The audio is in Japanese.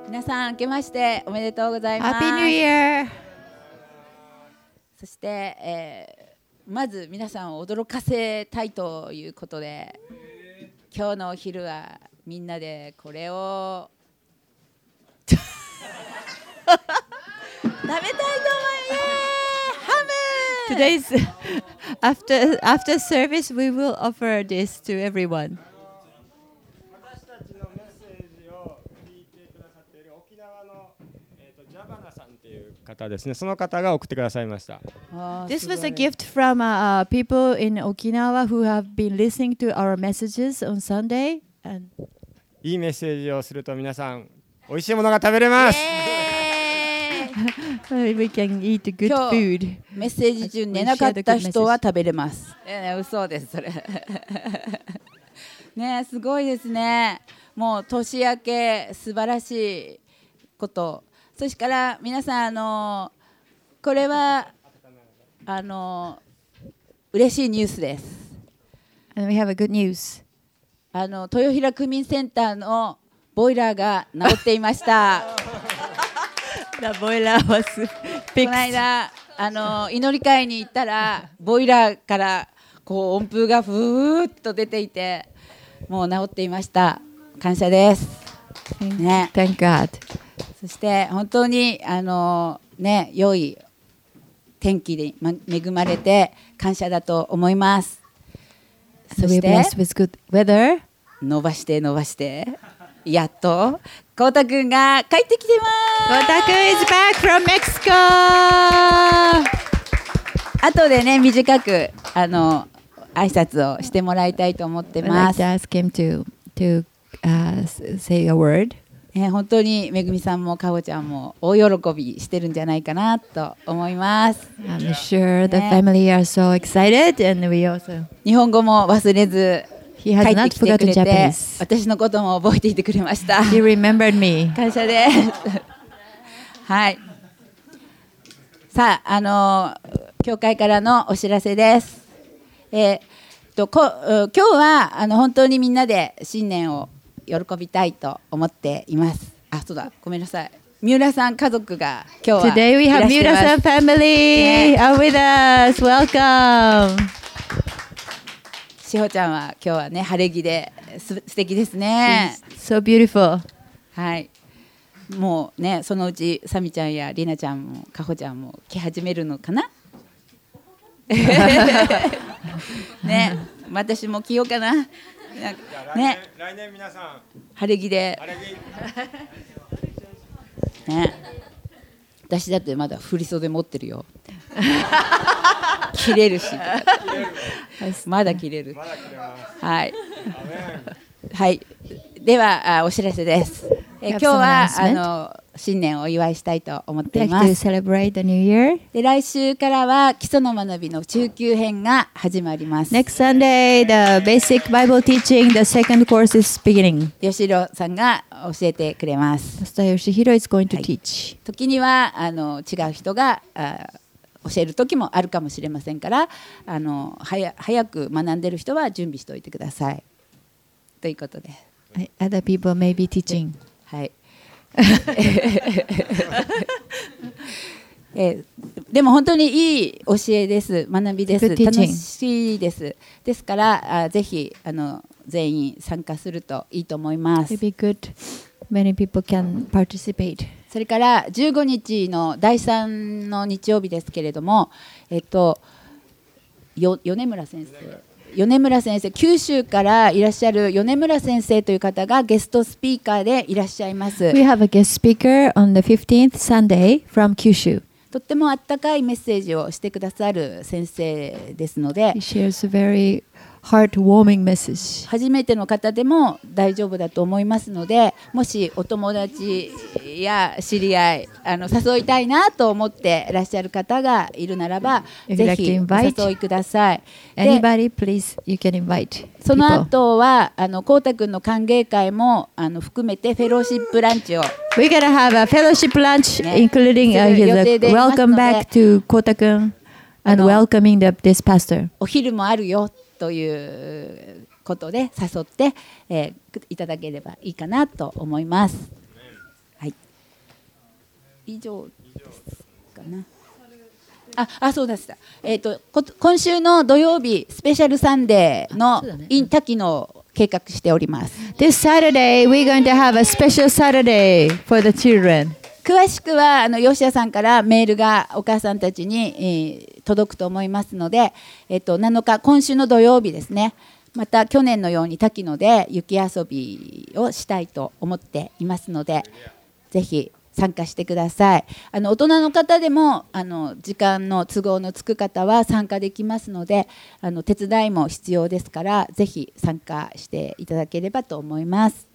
皆さん明けましておめでとうございます。 Happy New Year! そして、まず皆さんを驚かせたいということで、今日のお昼はみんなでこれを食べたいと思います。ハム Today's after service, we will offer this to everyone. 私たちのメッセージを聞いてくださっている沖縄のジャバナさんという方ですね。その方が送ってくださいました。 This was a gift from people in Okinawa who have been listening to our messages on Sunday. And いいメッセージをすると皆さん美味しいものが食べれます。 we can eat good 今日 food. メッセージ中寝なかった人は食べれます。嘘ですそれ。ね、すごいですね。もう年明け素晴らしいこと。そしてから皆さんこれは嬉しいニュースです。 And we have a good news. 豊平区民センターのボイラーが治っていました。 The boiler was こ fixed. の間祈り会に行ったらボイラーからこう温風がふーっと出ていてもう治っていました。感謝です、ね、 Thank God. そして本当にね、良い天気で恵まれて感謝だと思います。 So そし we're て blessed with good weather. 伸ばしてやっとコウタくんが帰ってきてます。 Kotaku is back from Mexico. 後でね短く挨拶をしてもらいたいと思って I'd ま like す。 to ask him to say a word. 本当にめぐみさんもかほちゃんも大喜びしてるんじゃないかなと思います。 I'm sure the ね。 family are so excited, and we also. 日本語も忘れず He 帰 has って not きてくれ forgotten て Japanese. 私のことも覚えていてくれました。 He remembered me. 感謝です。はい。さあ教会からのお知らせです。今日は本当にみんなで新年を喜びたいと思っています。あ、そうだ、ごめんなさい。三浦さん家族が今日は Today we いら have してます。 Miura-san family are with us. Welcome. しほちゃんは今日はね晴れ着で素敵ですね。 So beautiful. はい。もうねそのうちさみちゃんやりなちゃんもかほちゃんも来始めるのかな。ね、私も着ようかな。なんかね、 来年皆さん晴れ着であれね。私だってまだ振り袖持ってるよ。着れるし。まだ着れる。 まだ来てます。 はい。 アメン。 はい。ではお知らせです。今日 some は announcement. 新年をお祝いしたいと思って We'd いま like to す。 celebrate the new year. で来週からは基礎の学びの中級編が始まります。 Next Sunday, the basic Bible teaching, the second course is beginning. 吉郎さんが教えてくれます。 Pastor Yoshihiro is going to はい teach. 時には違う人が教える時もあるかもしれませんから早く学んでる人は準備しておいてくださいということで、 Other people may be teaching. はいでも本当にいい教えです。学びです。 Good teaching. 楽しいです。ですからぜひ全員参加するといいと思います。 It'd be good. Many people can participate. それから15日の第3の日曜日ですけれども、米村先生、九州からいらっしゃる米村先生という方がゲストスピーカーでいらっしゃいます。 We have a guest speaker on the 15th Sunday from Kyushu. とってもあったかいメッセージをしてくださる先生ですので、 He shares a very heartwarming message. 初めての方でも大丈夫だと思いますので、もしお友達や知り合い誘いたいなと思っていらっしゃる方がいるならば、 If ぜ you'd like ひ to お invite 誘いください。で Anybody, please, you can invite その people. 後はこうたくんの歓迎会も含めてフェローシップランチを We're gonna have a fellowship lunch, ね、 including する予定でいますので、 welcome back to Kota-kun and welcoming this pastor. お昼もあるよということで誘って、いただければいいかなと思います。はい。 以上ですかな。そうでした。今週の土曜日スペシャルサンデーのin滝野を計画しております。 This Saturday, we're going to have a special Saturday for the children. 詳しくは吉谷さんからメールがお母さんたちに、届くと思いますので、7日今週の土曜日ですね。また去年のように滝野で雪遊びをしたいと思っていますので、ぜひ参加してください。大人の方でも時間の都合のつく方は参加できますので、手伝いも必要ですから、ぜひ参加していただければと思います。